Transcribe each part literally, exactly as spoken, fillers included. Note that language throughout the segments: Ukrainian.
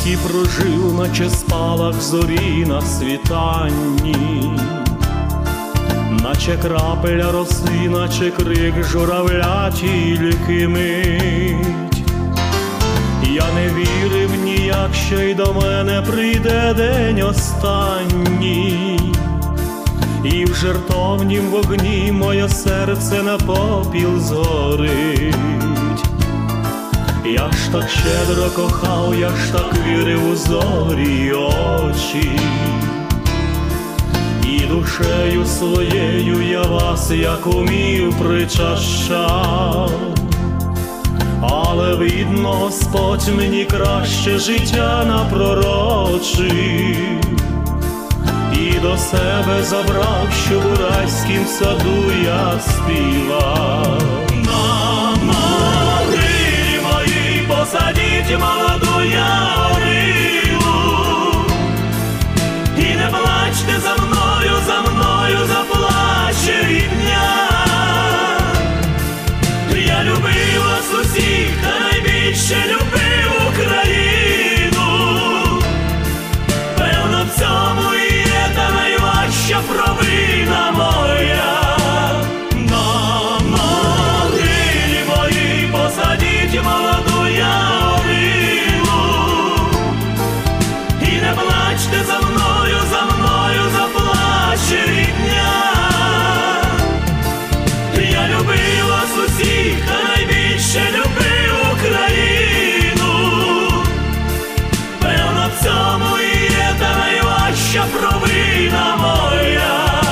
світі прожив, наче спалах зорі на світанні, наче крапеля роси, наче крик журавля тільки мить. Я не вірив ніяк, що й до мене прийде день останній, і в жертовнім вогні моє серце на попіл згорить. Я ж так щедро кохав, я ж так вірив у зорі очі, і душею своєю я вас, як умів, причащав. Але, видно, Господь мені краще життя напророчив, і до себе забрав, щоб у райськім саду я співав. На могилі моїй посадіть молоду ялину, і не плачте за мною, за мною заплаче рідня. Я любив вас усіх, та найбільше любив Україну. Певно, в цьому і є та найважча провина моя. На могилі моїй посадіть молоду ялину, і не плачте за мною, за мною заплаче рідня. Я любив вас усіх, та найбільше любив Україну. Певно, в цьому і є та найважча провина моя.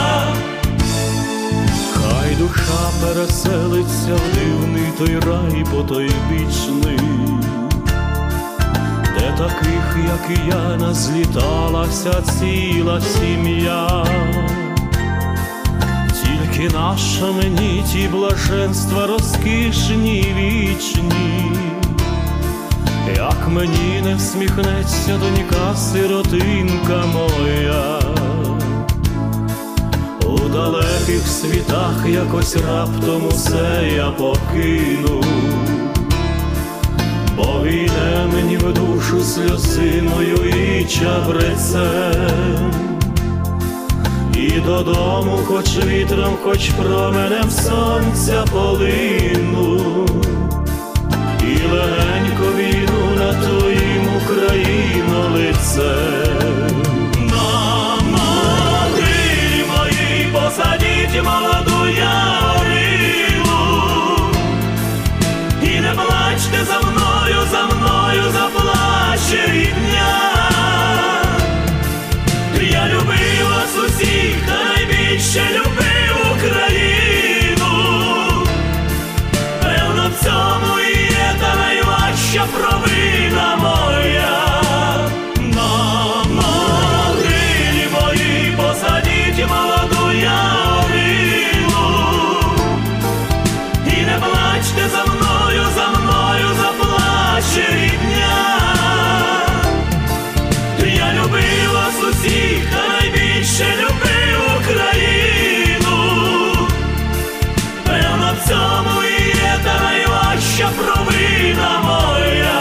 Хай душа переселиться в дивний той рай потойбічний, де таких, як і я, назліталася ціла сім'я. Тільки наша мені ті блаженства розкішні вічні, як мені не всміхнеться донька сиротинка моя. У далеких світах якось раптом усе я покину, бо війне мені в душу сльозиною і чабрецем. І додому хоч вітром, хоч променем сонця полину, і легенько війну на твоїм Україно лицем. На могилі моїй посадіть молоду ялину, і не плачте за мною, за мною заплаче рідня. Я любив вас усіх, та найбільше любив Україну. Певно, в цьому і є та найважча провина моя. На могилі моїй посадіть молоду ялину, і не плачте за мною, за мною заплаче рідня. Я любив вас усіх, та найбільше любив Україну. Певно, в цьому і є та найважча провина моя.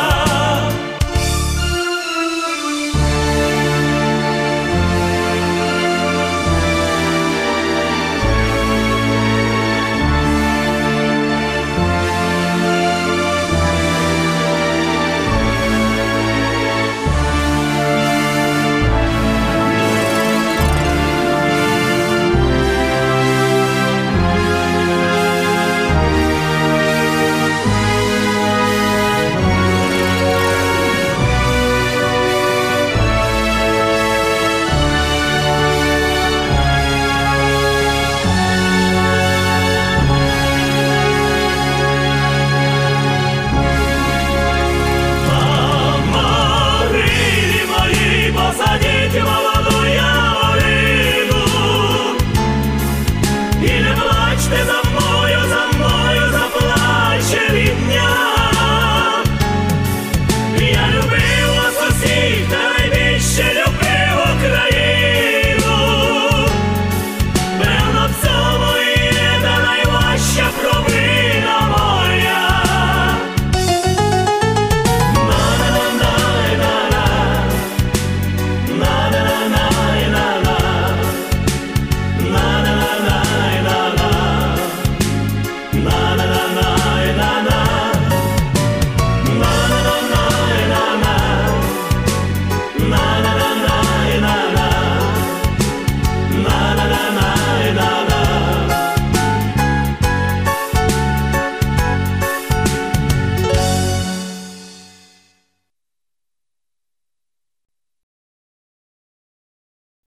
Я любив вас усіх.